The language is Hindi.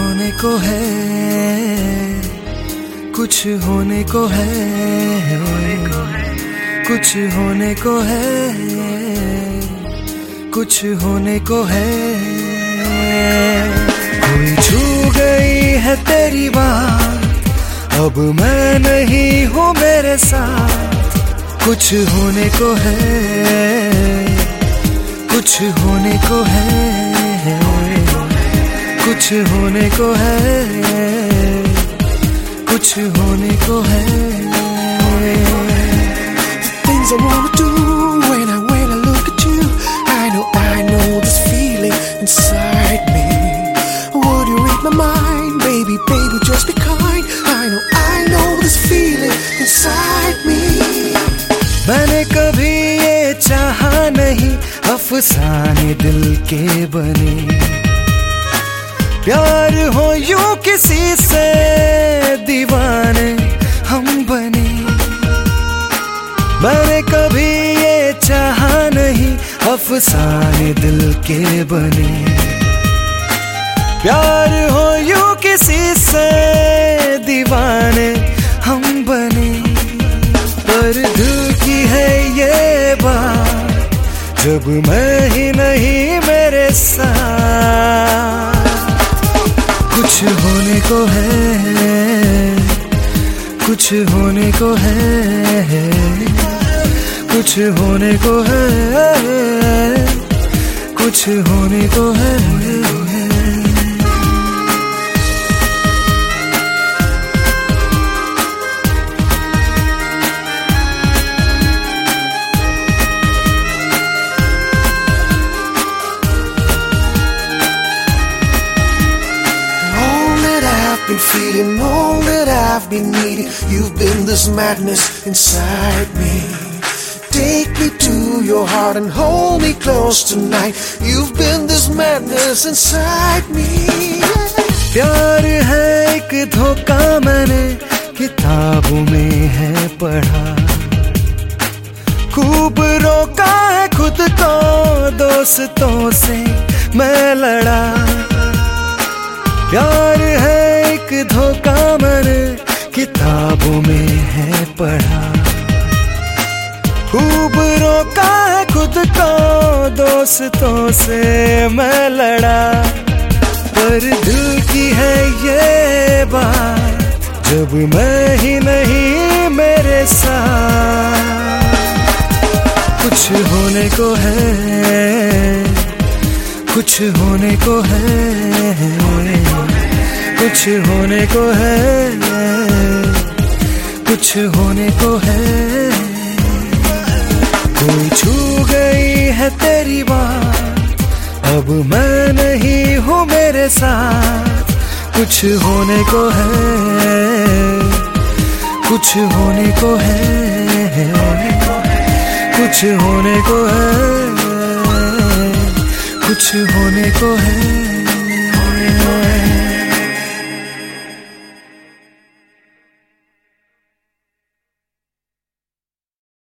होने को है, कुछ होने को है, कुछ होने को है, कुछ होने को है। कोई छू गई है तेरी बात, अब मैं नहीं हूँ मेरे साथ। कुछ होने को है, कुछ होने को है, कुछ होने को है, कुछ होने को है। Things I wanna do when I look at you, I know this feeling inside me. Would you read my mind, baby, baby, just be kind. I know this feeling inside me. मैंने कभी ये चाहा नहीं, अफसाने दिल के बने, प्यार हो यूं किसी से, दीवाने हम बने। मैंने कभी ये चाहा नहीं, अफसाने दिल के बने, प्यार हो यूं किसी से, दीवाने हम बने। पर दिल की है ये बात, जब मैं ही नहीं मेरे साथ। कुछ होने को है, कुछ होने को है, कुछ होने को है, कुछ होने को है। Been feeling all that I've been needing. You've been this madness inside me. Take me to your heart and hold me close tonight. You've been this madness inside me. प्यार है एक धोखा, मैंने किताबों में है पढ़ा, खूब रोका है खुद को, दोस्तों से मैं लड़ा। प्यार है एक धोखा, मैंने किताबों में है पढ़ा, खूब रोका है खुद को, दोस्तों से मैं लड़ा। पर दिल की है ये बात, जब मैं ही नहीं मेरे साथ। कुछ होने को है, कुछ होने को है, कुछ होने को है, कुछ होने को है। कोई छू गई है तेरी बात, अब मैं नहीं हूँ मेरे साथ। कुछ होने को है, कुछ होने को है, कुछ होने को है, कुछ होने को है।